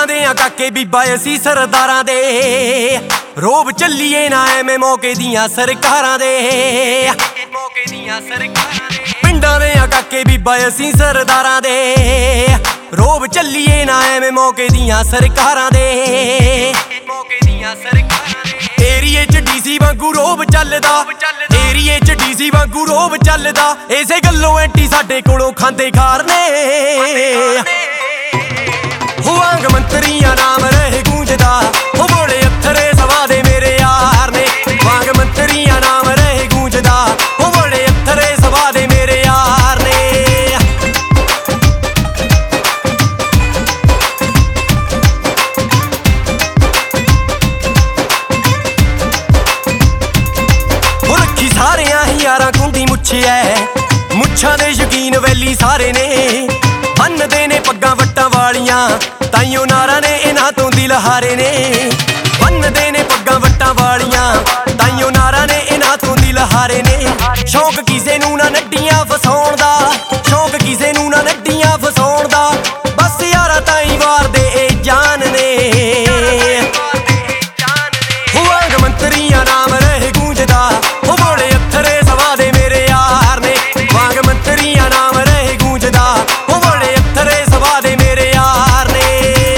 ਦੇ ਆ ਕਾਕੇ ਬੀਬਾ ਅਸੀਂ ਸਰਦਾਰਾਂ ਦੇ ਰੋਬ ਚੱਲੀਏ ਨਾ ਐਵੇਂ ਮੌਕੇ ਦੀਆਂ ਸਰਕਾਰਾਂ ਦੇ ਪਿੰਡਾਂ ਦੇ ਆ ਕਾਕੇ ਬੀਬਾ ਅਸੀਂ ਸਰਦਾਰਾਂ ਦੇ ਰੋਬ ਚੱਲੀਏ ਨਾ ਐਵੇਂ ਮੌਕੇ ਦੀਆਂ ਸਰਕਾਰਾਂ ਦੇ ਏਰੀਏ ਚ ਡੀਸੀ ਵਾਂਗੂ ਰੋਬ ਚੱਲਦਾ ਏਰੀਏ ਚ ਡੀਸੀ ਵਾਂਗੂ ਰੋਬ ਚੱਲਦਾ ਇਸੇ ਗੱਲੋਂ ਐਂਟੀ ਸਾਡੇ ਕੋਲੋਂ ਖਾਂਦੇ ਖਾਰ ਨੇ ਵਾਂਗ ਮੰਤਰੀਆਂ ਨਾਮ ਰਹੇ ਗੂੰਜਦਾ ਉਹ ਬੋਲੇ ਅੱਥਰੇ ਸਵਾ ਦੇ ਮੇਰੇ ਯਾਰ ਨੇ ਵਾਂਗ ਮੰਤਰੀਆਂ ਨਾਮ ਰਹੇ ਗੂੰਜਦਾ ਉਹ ਬੋਲੇ ਅੱਥਰੇ ਸਵਾ ਦੇ ਮੇਰੇ ਯਾਰ ਨੇ ਉਹ ਰੱਖੀ ਸਾਰਿਆਂ ਹੀ ਯਾਰਾਂ ਕੁੰਡੀ ਮੁੱਛਿਆ ਮੁੱਛਾਂ ਦੇ ਯਕੀਨ ਵੈਲੀ ਸਾਰੇ ਨੇ ਬੰਨਦੇ ਨੇ ਪੱਗਾਂ ਵੱਟਾਂ ਵਾਲੀਆਂ ਤਾਈਓ ਨਾਰਾਂ ਨੇ ਇਹਨਾਂ ਤੋਂ ਦਿਲ ਹਾਰੇ ਨੇ ਬੰਨਦੇ ਨੇ ਪੱਗਾਂ ਵੱਟਾਂ ਵਾਲੀਆਂ ਤਾਈਓ ਨਾਰਾਂ ਨੇ ਇਹਨਾਂ ਤੋਂ ਦਿਲ ਹਾਰੇ ਨੇ ਸ਼ੌਂਕ ਕਿਸੇ ਨੂੰ ਨਾ ਨੱਡੀਆਂ ਫਸਾਉਣ ਦਾ ਸ਼ੌਂਕ ਕਿਸੇ ਨੂੰ ਨਾ ਨੱਡੀਆਂ ਫਸਾਉਣ ਦਾ ਬਸ ਯਾਰਾ ਤਾਈ ਵਾਰ ਦੇ ਇਹ ਜਾਨ ਨੇ ਵਾਂਗ ਮੰਤਰੀਆਂ ਨਾਮ ਰਹੇ ਗੂੰਜਦਾ ਉਹ ਬੋਲੇ ਅੱਥਰੇ ਸਵਾ ਦੇ ਮੇਰੇ ਯਾਰ ਨੇ ਵਾਂਗ ਮੰਤਰੀਆਂ ਨਾਮ ਰਹੇ ਗੂੰਜਦਾ ਉਹ ਬੋਲੇ ਅੱਥਰੇ ਸਵਾ ਦੇ ਮੇਰੇ ਯਾਰ ਨੇ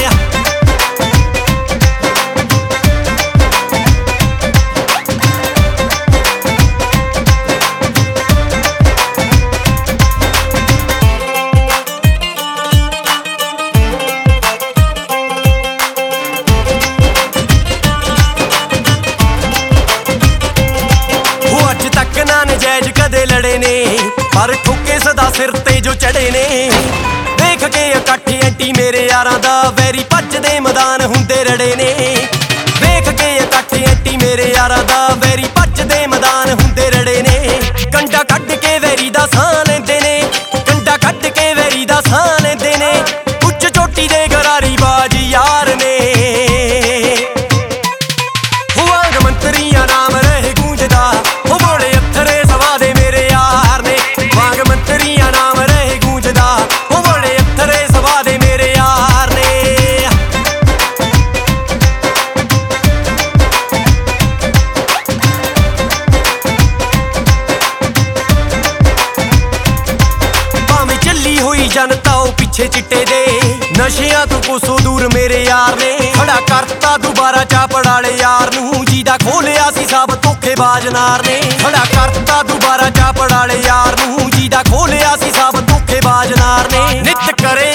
ਨਜਾਇਜ਼ ਕਦੇ ਲੜੇ ਨੇ ਪਰ ਠੋਕੇ ਸਦਾ ਸਿਰ ਤੇ ਜੋ ਚੜੇ ਨੇ ਦੇਖ ਕੇ ਇਕੱਠ ਐਂਟੀ ਮੇਰੇ ਯਾਰਾਂ ਦਾ ਵੈਰੀ ਭੱਜਦੇ ਮੈਦਾਨ ਹੁੰਦੇ ਰੜੇ ਨੇ ਦੇਖ ਕੇ ਇਕੱਠ ਐਂਟੀ ਮੇਰੇ ਯਾਰਾਂ ਦਾ ਵੈਰੀ ਭੱਜਦੇ ਮੈਦਾਨ ਹੁੰਦੇ ਰੜੇ ਨੇ ਕੰਡਾ ਕੱਢ ਕੇ ਵੈਰੀ ਦਾ ਸਾਹ ਲੈਂਦੇ ਨੇ ਕੰਡਾ ਕੱਢ ਕੇ ਵੈਰੀ ਦਾ ਸਾਹ ਲੈਂਦੇ ਨੇ ਉੱਚ ਚੋਟੀ ਦੇ ਗਰਾਰੀ ਬਾਜ ਯਾਰ ਨੇ ਵਾਂਗ ਮੰਤਰੀਆਂ ਨਾਮ ਰਹੇ ਗੂੰਜਦਾ ਉਹ ਬੋਲੇ ਅੱਥਰੇ ਸਵਾ ਦੇ ਮੇਰੇ ਯਾਰ ਨੇ ਵਾਂਗ ਮੰਤਰੀਆਂ ਨਾਮ ਰਹੇ ਗੂੰਜਦਾ ਉਹ ਬੋਲੇ ਅੱਥਰੇ ਸਵਾ ਦੇ ਮੇਰੇ ਯਾਰ ਨੇ ਭਾਵੇਂ ਚੱਲੀ ਹੋਈ ਜਨਤਾ ਉਹ ਪਿੱਛੇ ਚਿੱਟੇ ਦੇ ਨਸ਼ਿਆਂ ਤੋਂ ਕੋਸੋਂ ਦੂਰ ਮੇਰੇ ਯਾਰ ਨੇ ਖੜਾ ਕਰਤਾ ਦੁਬਾਰਾ ਚਾਪੜ ਵਾਲੇ ਯਾਰ ਨੂੰ ਜਿਹਦਾ ਖੋਲਿਆ ਸੀ ਸਭ ਧੋਖੇਬਾਜ਼ ਨਾਰ ਨੇ ਖੜਾ ਕਰਤਾ ਦੁਬਾਰਾ ਚਾਪੜ ਵਾਲੇ ਯਾਰ ਨੂੰ ਜਿਹਦਾ ਖੋਲਿਆ ਸੀ ਸਭ ਧੋਖੇਬਾਜ਼ ਨਾਰ ਨੇ ਨਿੱਤ ਕਰੇ